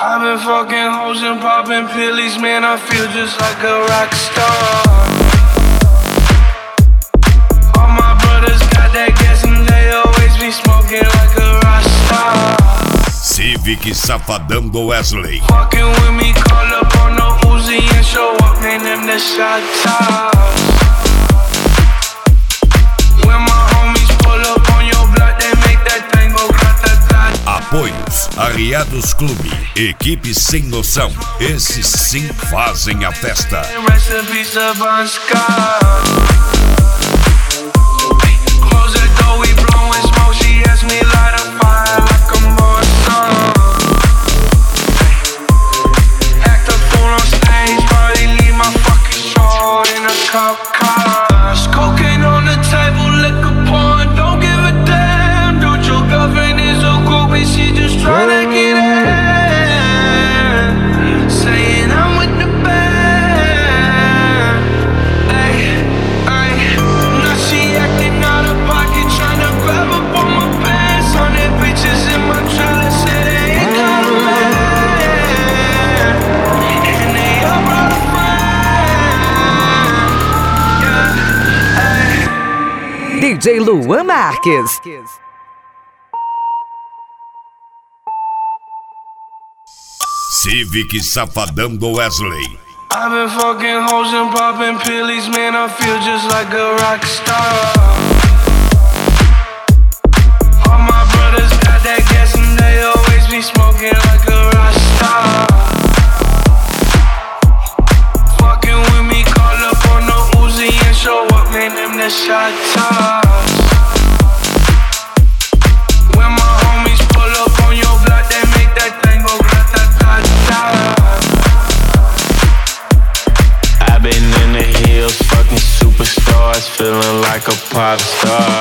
I've been fucking hoes and popping pillies, man, I feel just like a rock star. All my brothers got that gas and they always be smoking like a rock star. Civic Safadão do Wesley. Fucking with me, call up on the Uzi and show up, man, them the shot tops. When my homies pull up on your block, they make that thing go grata-ta. Apoios: Arriados Clube, equipe sem noção, esses sim fazem a festa. Rest in peace to Bon Scott. Close the door, we blowing smoke. She asked me light a fire like a Morrison. Act a fool on stage, probably leave my fucking show in a cop car. Cocaine on the table, liquor pouring, don't give a damn. Dude, your girlfriend is a groupie, she just tryna get in. Saying I'm with the band. Ay, ay. Now she acting out of pocket, tryna grab up on my pants. 100 bitches in my trailer, say they ain't got a man. And they all brought a friend. Yeah, ay. DJ Luan Marques. Civic Safadão do Wesley. I've been fucking hoes and popping pillies, man, I feel just like a rock star. All my brothers got that gas and they always be smoking like a rock star. Fucking with me, call up on the Uzi and show up, man, them the shot tops. When my homies pull up on your block, they make that thing go grata-ta-ta. I've been in the hills, fucking superstars, feeling like a pop star.